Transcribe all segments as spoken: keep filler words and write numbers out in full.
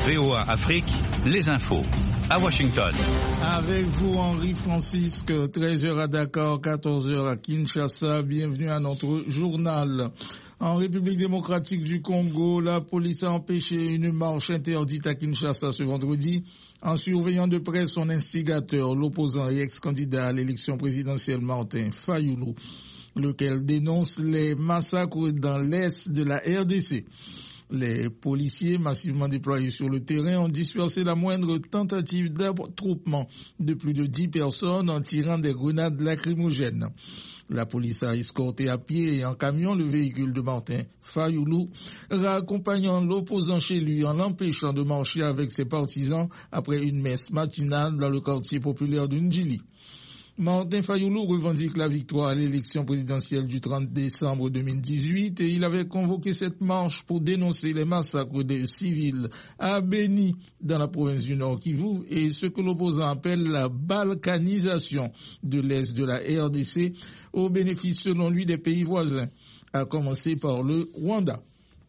V O A Afrique, les infos. À Washington. Avec vous, Henri Francisque, treize heures à Dakar, quatorze heures à Kinshasa. Bienvenue à notre journal. En République démocratique du Congo, la police a empêché une marche interdite à Kinshasa ce vendredi en surveillant de près son instigateur, l'opposant et ex-candidat à l'élection présidentielle Martin Fayulu, lequel dénonce les massacres dans l'est de la R D C. Les policiers massivement déployés sur le terrain ont dispersé la moindre tentative d'attroupement de plus de dix personnes en tirant des grenades lacrymogènes. La police a escorté à pied et en camion le véhicule de Martin Fayulu, raccompagnant l'opposant chez lui en l'empêchant de marcher avec ses partisans après une messe matinale dans le quartier populaire de Ndjili. Martin Fayulu revendique la victoire à l'élection présidentielle du trente décembre deux mille dix-huit et il avait convoqué cette marche pour dénoncer les massacres des civils à Beni dans la province du Nord Kivu et ce que l'opposant appelle la balkanisation de l'Est de la R D C au bénéfice selon lui des pays voisins, à commencer par le Rwanda.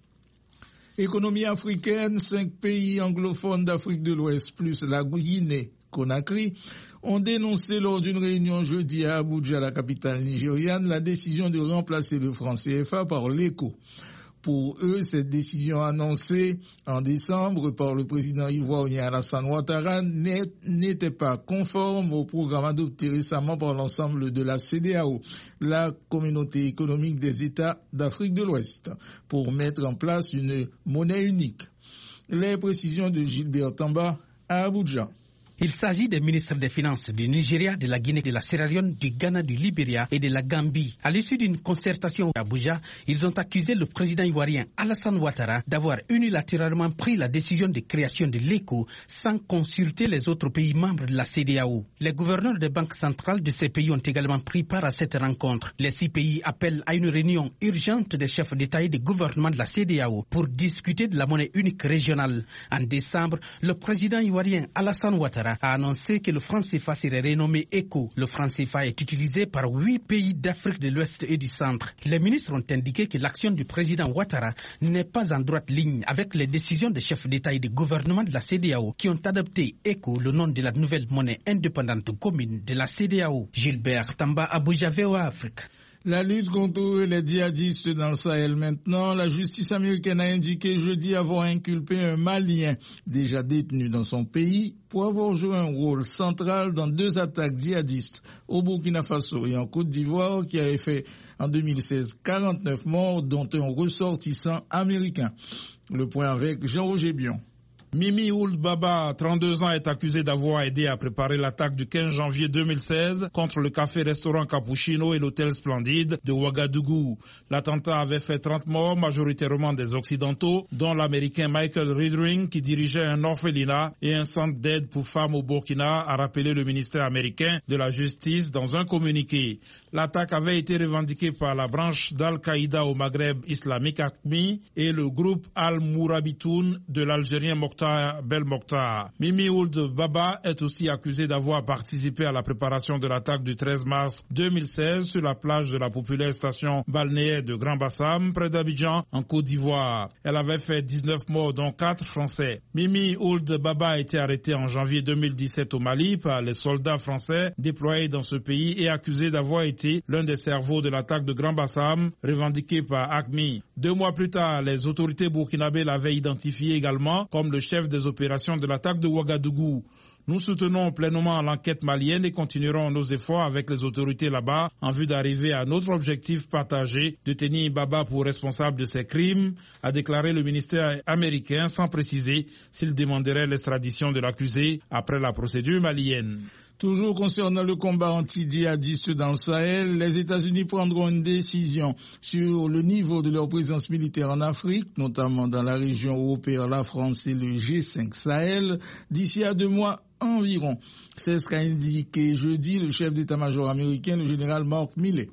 Économie africaine, cinq pays anglophones d'Afrique de l'Ouest plus la Guinée Conakry ont dénoncé lors d'une réunion jeudi à Abuja, la capitale nigériane, la décision de remplacer le franc C F A par l'Eco. Pour eux, cette décision annoncée en décembre par le président ivoirien Alassane Ouattara n'était pas conforme au programme adopté récemment par l'ensemble de la C E D E A O, la communauté économique des États d'Afrique de l'Ouest, pour mettre en place une monnaie unique. Les précisions de Gilbert Tamba à Abuja. Il s'agit des ministres des Finances du Nigeria, de la Guinée, de la Sierra Leone, du Ghana, du Libéria et de la Gambie. À l'issue d'une concertation à Abuja, ils ont accusé le président ivoirien Alassane Ouattara d'avoir unilatéralement pris la décision de création de l'Eco sans consulter les autres pays membres de la C E D E A O. Les gouverneurs des banques centrales de ces pays ont également pris part à cette rencontre. Les six pays appellent à une réunion urgente des chefs d'État et de gouvernement de la C E D E A O pour discuter de la monnaie unique régionale. En décembre, le président ivoirien Alassane Ouattara a annoncé que le franc C F A serait renommé ECO. Le franc C F A est utilisé par huit pays d'Afrique de l'Ouest et du Centre. Les ministres ont indiqué que l'action du président Ouattara n'est pas en droite ligne avec les décisions des chefs d'État et de gouvernement de la C E D E A O qui ont adopté ECO, le nom de la nouvelle monnaie indépendante commune de la C E D E A O. Gilbert Tamba, Abuja, V O A Afrique. La lutte contre les djihadistes dans le Sahel maintenant. La justice américaine a indiqué jeudi avoir inculpé un Malien déjà détenu dans son pays pour avoir joué un rôle central dans deux attaques djihadistes au Burkina Faso et en Côte d'Ivoire qui avaient fait en deux mille seize quarante-neuf morts dont un ressortissant américain. Le point avec Jean-Roger Bion. Mimi Ould Baba, trente-deux ans, est accusé d'avoir aidé à préparer l'attaque du quinze janvier deux mille seize contre le café-restaurant Cappuccino et l'hôtel Splendide de Ouagadougou. L'attentat avait fait trente morts, majoritairement des Occidentaux, dont l'Américain Michael Riedring, qui dirigeait un orphelinat et un centre d'aide pour femmes au Burkina, a rappelé le ministère américain de la Justice dans un communiqué. L'attaque avait été revendiquée par la branche d'Al-Qaïda au Maghreb islamique A Q M I et le groupe Al-Mourabitoun de l'Algérien Mokhtar Bel Mokhtar. Mimi Ould Baba est aussi accusée d'avoir participé à la préparation de l'attaque du treize mars deux mille seize sur la plage de la populaire station balnéaire de Grand Bassam, près d'Abidjan, en Côte d'Ivoire. Elle avait fait dix-neuf morts, dont quatre Français. Mimi Ould Baba a été arrêtée en janvier deux mille dix-sept au Mali par les soldats français déployés dans ce pays et accusée d'avoir été l'un des cerveaux de l'attaque de Grand Bassam, revendiquée par A Q M I. Deux mois plus tard, les autorités burkinabées l'avaient identifié également comme le chef des opérations de l'attaque de Ouagadougou. Nous soutenons pleinement l'enquête malienne et continuerons nos efforts avec les autorités là-bas en vue d'arriver à notre objectif partagé de tenir Baba pour responsable de ces crimes, a déclaré le ministère américain sans préciser s'il demanderait l'extradition de l'accusé après la procédure malienne. Toujours concernant le combat anti-djihadiste dans le Sahel, les États-Unis prendront une décision sur le niveau de leur présence militaire en Afrique, notamment dans la région où opèrent la France et le G cinq Sahel, d'ici à deux mois environ. C'est ce qu'a indiqué jeudi le chef d'état-major américain, le général Mark Milley.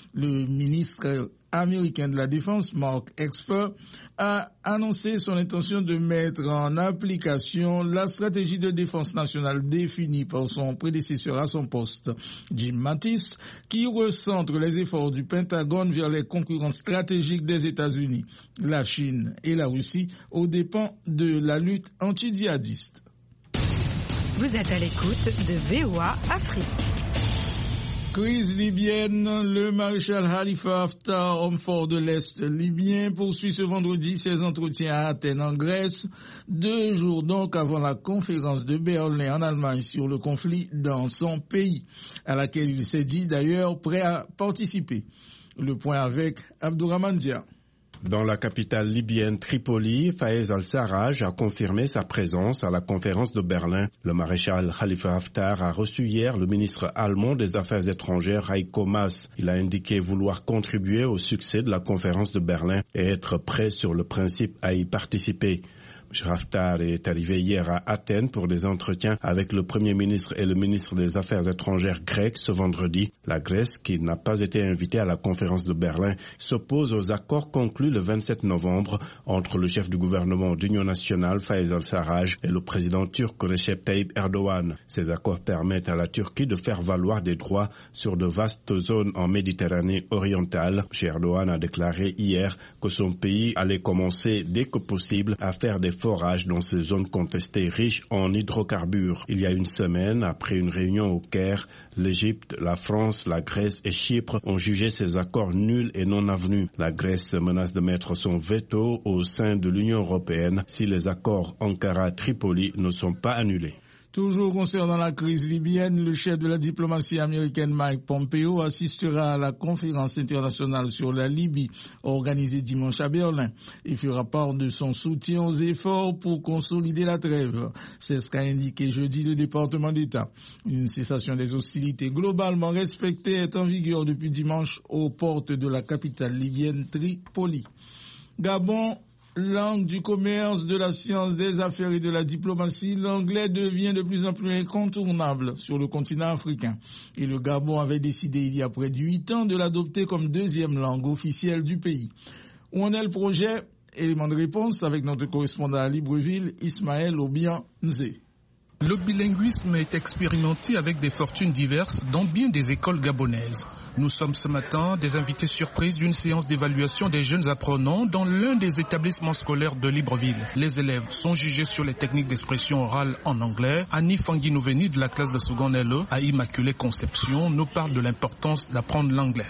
Le ministre américain de la Défense, Mark Esper, a annoncé son intention de mettre en application la stratégie de défense nationale définie par son prédécesseur à son poste, Jim Mattis, qui recentre les efforts du Pentagone vers les concurrents stratégiques des États-Unis, la Chine et la Russie, aux dépens de la lutte anti-djihadiste. Vous êtes à l'écoute de V O A Afrique. Crise libyenne, le maréchal Khalifa Haftar, homme fort de l'Est libyen, poursuit ce vendredi ses entretiens à Athènes en Grèce, deux jours donc avant la conférence de Berlin en Allemagne sur le conflit dans son pays, à laquelle il s'est dit d'ailleurs prêt à participer. Le point avec Abdourahmane Dia. Dans la capitale libyenne Tripoli, Fayez al-Sarraj a confirmé sa présence à la conférence de Berlin. Le maréchal Khalifa Haftar a reçu hier le ministre allemand des Affaires étrangères Heiko Maas. Il a indiqué vouloir contribuer au succès de la conférence de Berlin et être prêt sur le principe à y participer. Haftar est arrivé hier à Athènes pour des entretiens avec le Premier ministre et le ministre des Affaires étrangères grec ce vendredi. La Grèce, qui n'a pas été invitée à la conférence de Berlin, s'oppose aux accords conclus le vingt-sept novembre entre le chef du gouvernement d'Union nationale, Fayez al-Sarraj, et le président turc Recep Tayyip Erdogan. Ces accords permettent à la Turquie de faire valoir des droits sur de vastes zones en Méditerranée orientale. Erdogan a déclaré hier que son pays allait commencer dès que possible à faire des forages dans ces zones contestées riches en hydrocarbures. Il y a une semaine, après une réunion au Caire, l'Égypte, la France, la Grèce et Chypre ont jugé ces accords nuls et non avenus. La Grèce menace de mettre son veto au sein de l'Union européenne si les accords Ankara-Tripoli ne sont pas annulés. Toujours concernant la crise libyenne, le chef de la diplomatie américaine Mike Pompeo assistera à la conférence internationale sur la Libye organisée dimanche à Berlin. Il fera part de son soutien aux efforts pour consolider la trêve. C'est ce qu'a indiqué jeudi le département d'État. Une cessation des hostilités globalement respectée est en vigueur depuis dimanche aux portes de la capitale libyenne Tripoli. Gabon, langue du commerce, de la science, des affaires et de la diplomatie, l'anglais devient de plus en plus incontournable sur le continent africain. Et le Gabon avait décidé il y a près de huit ans de l'adopter comme deuxième langue officielle du pays. Où en est le projet? Élément de réponse avec notre correspondant à Libreville, Ismaël Obian-Nzé. Le bilinguisme est expérimenté avec des fortunes diverses dans bien des écoles gabonaises. Nous sommes ce matin des invités surprises d'une séance d'évaluation des jeunes apprenants dans l'un des établissements scolaires de Libreville. Les élèves sont jugés sur les techniques d'expression orale en anglais. Annie Fangui-Nouveni de la classe de seconde L E à Immaculée Conception nous parle de l'importance d'apprendre l'anglais.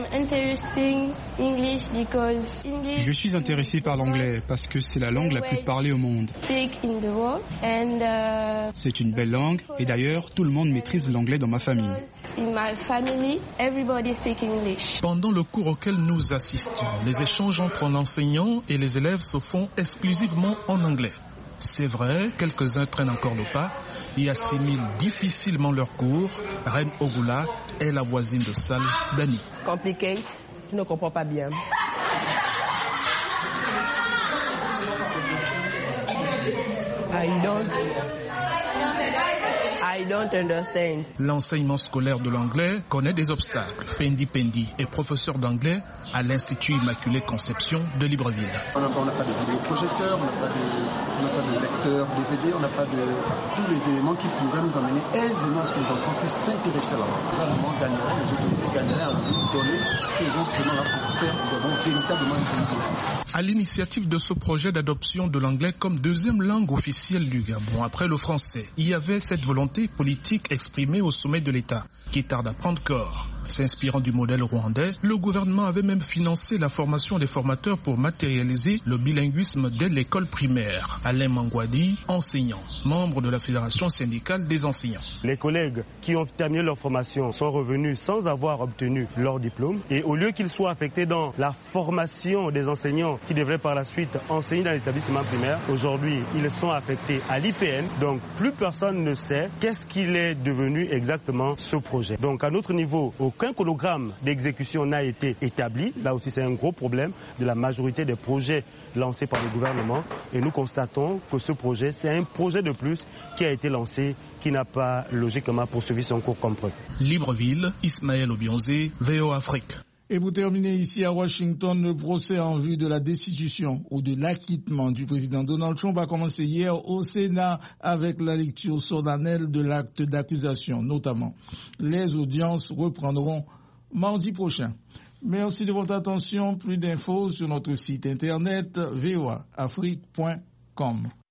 Je suis intéressé par l'anglais parce que c'est la langue la plus parlée au monde. C'est une belle langue et d'ailleurs tout le monde maîtrise l'anglais dans ma famille. Pendant le cours auquel nous assistons, les échanges entre l'enseignant et les élèves se font exclusivement en anglais. C'est vrai, quelques-uns traînent encore le pas et assimilent difficilement leurs cours. Reine Ogula est la voisine de salle d'Annie. Compliqué, je ne comprends pas bien. I don't... I don't understand. L'enseignement scolaire de l'anglais connaît des obstacles. Pendi Pendi est professeur d'anglais à l'Institut Immaculée Conception de Libreville. On n'a pas, pas de vidéoprojecteur, on n'a pas, pas de lecteur D V D, on n'a pas de tous les éléments qui pourraient nous amener aisément à ce que les enfants puissent s'intéresser à la langue. Le gouvernement gagnerait, les autorités gagneraient à nous donner ces instruments-là pour faire vraiment véritablement une politique. À l'initiative de ce projet d'adoption de l'anglais comme deuxième langue officielle du Gabon après le français, il y avait cette volonté politique exprimée au sommet de l'État qui tarde à prendre corps. S'inspirant du modèle rwandais, le gouvernement avait même financé la formation des formateurs pour matérialiser le bilinguisme dès l'école primaire. Alain Mangwadi, enseignant, membre de la Fédération syndicale des enseignants. Les collègues qui ont terminé leur formation sont revenus sans avoir obtenu leur diplôme et au lieu qu'ils soient affectés dans la formation des enseignants qui devraient par la suite enseigner dans l'établissement primaire, aujourd'hui ils sont affectés à l'I P N, donc plus personne ne sait qu'est-ce qu'il est devenu exactement ce projet. Donc à notre niveau, au Aucun chronogramme d'exécution n'a été établi. Là aussi, c'est un gros problème de la majorité des projets lancés par le gouvernement. Et nous constatons que ce projet, c'est un projet de plus qui a été lancé, qui n'a pas logiquement poursuivi son cours comme prévu. Libreville, Ismaël Obionzé, V O Afrique. Et pour terminer ici à Washington, le procès en vue de la destitution ou de l'acquittement du président Donald Trump a commencé hier au Sénat avec la lecture solennelle de l'acte d'accusation, notamment. Les audiences reprendront mardi prochain. Merci de votre attention. Plus d'infos sur notre site internet v o a afrique point com.